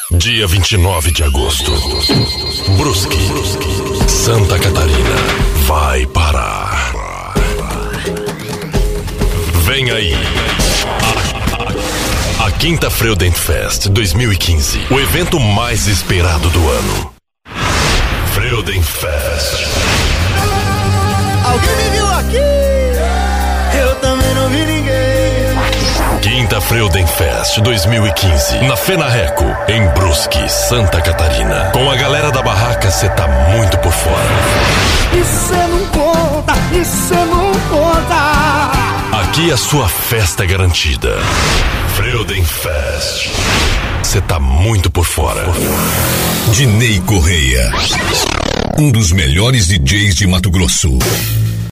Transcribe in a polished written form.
Dia 29 de agosto. Brusque, Santa Catarina. Vai parar. Vem aí. A Quinta Freudenfest 2015. O evento mais esperado do ano. Freudenfest. Alguém me viu aqui? Eu também não vi ninguém. Quinta Freudenfest 2015. Na Fenarreco, em Brusque, Santa Catarina. Com a galera da barraca, cê tá muito por fora. Isso não conta, isso não conta. Aqui a sua festa é garantida. Freudenfest. Cê tá muito por fora. Dinei Correia, um dos melhores DJs de Mato Grosso.